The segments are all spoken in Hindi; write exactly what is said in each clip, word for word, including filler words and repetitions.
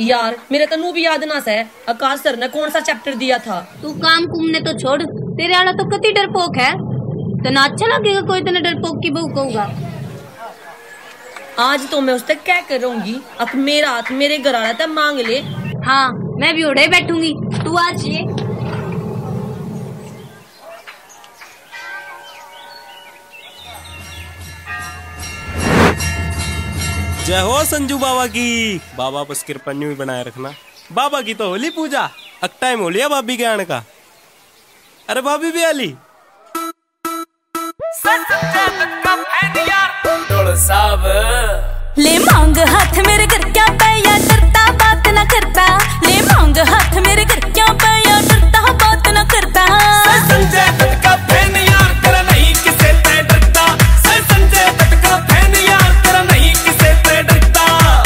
यार मेरे तनु भी याद ना से आकाश सर ने कौन सा चैप्टर दिया था। तू काम कुम ने तो छोड़, तेरे वाला तो कति डरपोक है। तना अच्छा लगेगा कोई तना डरपोक की बहू कहूगा। आज तो मैं उससे क्या करूंगी, अब मेरा हाथ मेरे घर आ रहा था मांग ले। हाँ मैं भी उड़े बैठूंगी, तू आज ये जय हो संजू बाबा की। बाबा बस कृपा न्यू बनाए रखना। बाबा की तो होली पूजा, अब टाइम हो लिया भाभी के आने का। अरे भाभी भी आली। ले मांग हाथ मेरे घर क्या पे या डरता बात न करता। ले मांग हाथ मेरे घर क्या पे या डरता बात न करता। संजय दत्त का फैन यार तेरा नहीं किसे पे डरता। संजय दत्त का फैन यार तेरा नहीं किसे पे डरता।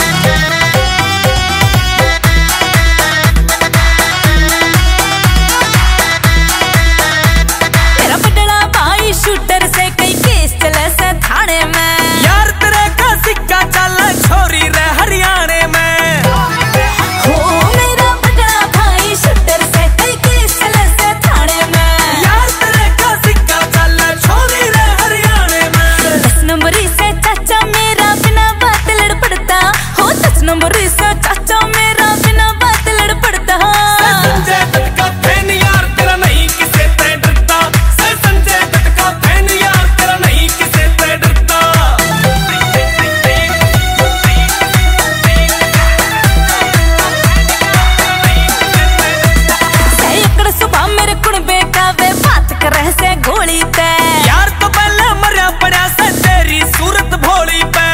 मेरा बड़ा भाई शूटर से कई केस चले से थाने में। यार तेरे का सिक्का चल छोरी रे हरियाणे में। हो मेरा बड़ा भाई शूटर से कई केस चले से थाने में। यार तेरे का सिक्का चल छोरी रे हरियाणे में। दस नंबरी से चाचा मेरा बिना बात लड़ पड़ता। हो दस नंबरी से चाचा मेरा बिना बात लड़ पड़ता। संजय दत्त का फैन यार तेरा नहीं किसे पे डरता। संजय दत्त का फैन यार तेरा नहीं किसे पे डरता। एकड़ सुबह मेरे कुड़बे का वे बात करे से गोली पे। यार तो पहले मरिया पड़ा से तेरी सूरत भोली पे।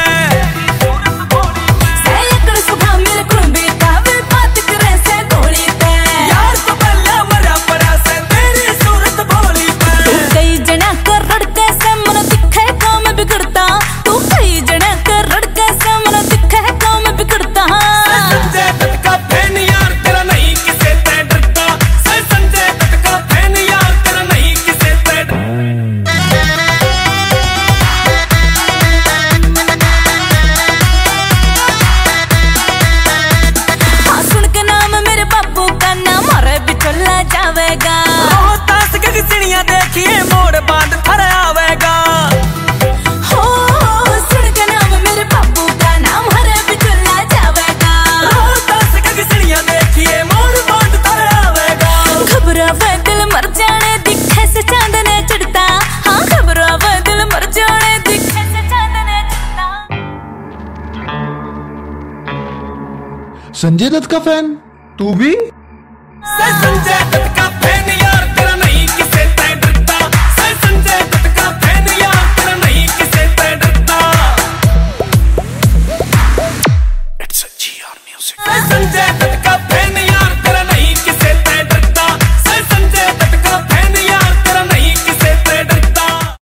एकड़ सुबह मेरे कुड़बे का वे बात करे से गोली पे। यार तो पहले मरिया पड़ा से तेरी सूरत भोली पे। तू कई जना कर रड़के से मन दिखे काम बिगड़ता। तू कई जना कर रड़के से मन दिखे काम बिगड़ता। संजय दत्त का फैन यार तेरा नहीं किसे पे डरता। संजय दत्त का फैन यार तेरा नहीं किसे पे हाँ सुन के नाम मेरे बापू का नाम हरे बिचोला जावेगा। रोहतास के किसनिया देखिए मोड़ बांध थर आवेगा। हो सुन के नाम मेरे बापू का नाम हरे बिचोला जावेगा। रोहतास के किसनिया देखिए मोड़ बांध थर आवेगा। घबरावे दिल मर जाने दिखे से चांदने चढ़ता। हाँ घबरावे दिल मर जाने दिखे से चांदने चढ़ता। संजय दत्त का फैन तू भी? संजय दत्त का फैन यार तेरा नहीं किसे पे डरता। संजय दत्त का फैन यार तेरा नहीं किसे पे डरता। It's a G R music. Sanjay Dutt